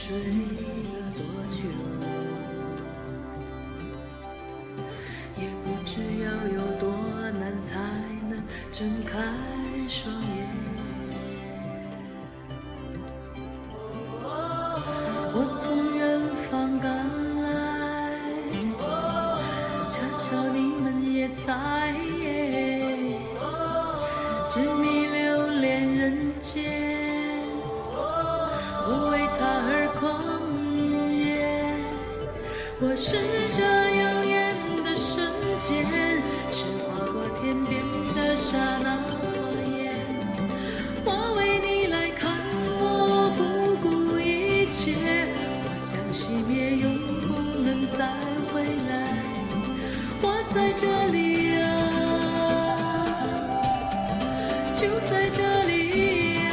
睡了多久，也不知要有多难才能睁开双眼。我从远方赶来，恰巧你们也在，执迷留恋人间。我为他而狂野，我是这耀眼的瞬间，是划过天边的刹那火焰。我为你来看，我不顾一切，我将熄灭，永不能再回来。我在这里啊，就在这里。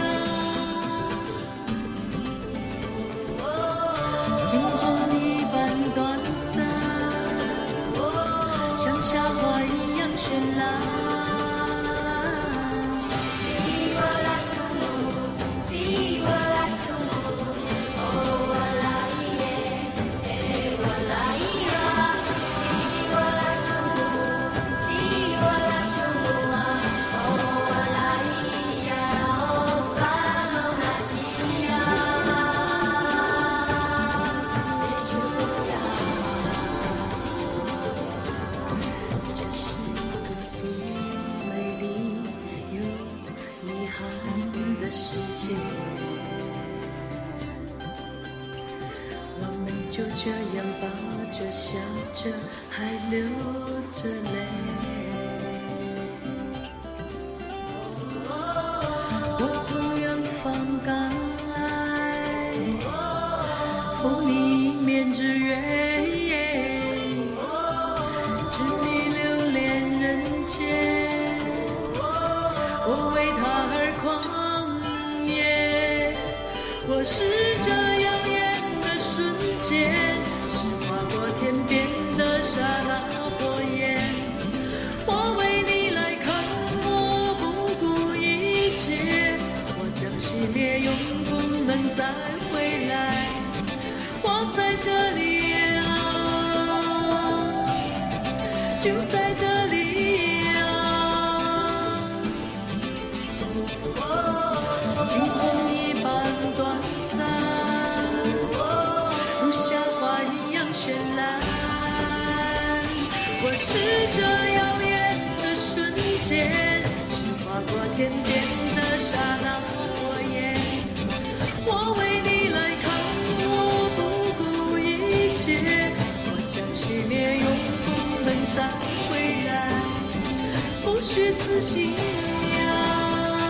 惊鸿一般短暂，像夏花一样绚烂。世界，我们就这样抱着笑着，还流着泪。我从远方赶来，奉你一面之约，执迷留恋人间。我为他而狂。我是这耀眼的瞬间，是划过天边的刹那火焰。我为你来看，我不顾一切，我将熄灭，永不能再回来。我在这里啊，就在这里啊。惊鸿一般短暂，如夏花一样绚烂。我是这耀眼的瞬间，是划过天边的刹那火焰。我为你来看，我不顾一切，我将熄灭，永不能再回来。不虚此行呀，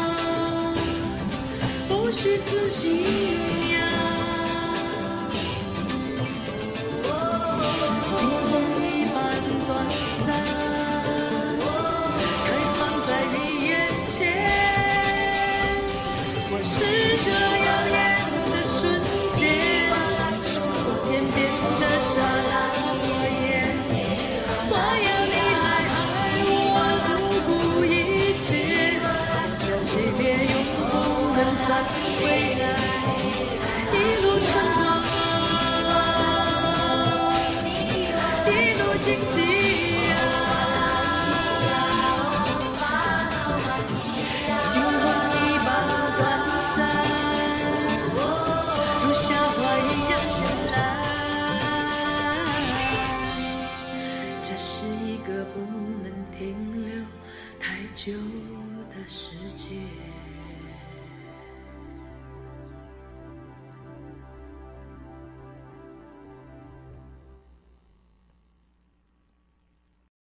不虚此行呀。惊鸿一般短暂，开放在你眼前。我是这耀眼的瞬间，是过天边的刹那火焰。我要你来爱我，不顾一切，将熄灭，永不能再回来。一路春光，一路荆棘啊，惊鸿一般短暂，如夏花一样绚烂。这是一个不能停留太久的世界。